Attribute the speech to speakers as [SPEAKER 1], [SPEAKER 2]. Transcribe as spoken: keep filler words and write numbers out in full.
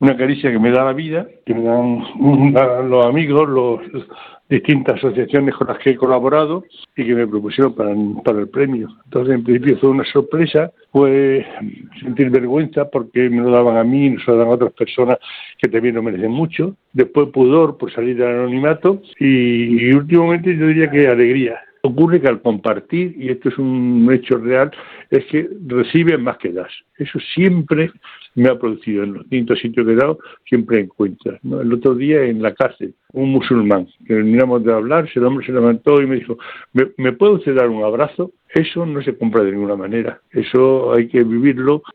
[SPEAKER 1] una caricia que me da la vida, que me dan una, los amigos, los distintas asociaciones con las que he colaborado y que me propusieron para, para el premio. Entonces, en principio fue una sorpresa, fue sentir vergüenza porque me lo daban a mí y no se lo dan a otras personas que también lo merecen mucho. Después pudor por salir del anonimato y, y últimamente yo diría que alegría. Ocurre que al compartir, y esto es un hecho real, es que recibes más que das. Eso siempre me ha producido en los distintos sitios que he dado, siempre encuentras, ¿no? El otro día en la cárcel, un musulmán, que terminamos de hablar, el hombre se levantó y me dijo, ¿me, ¿me puede usted dar un abrazo? Eso no se compra de ninguna manera, eso hay que vivirlo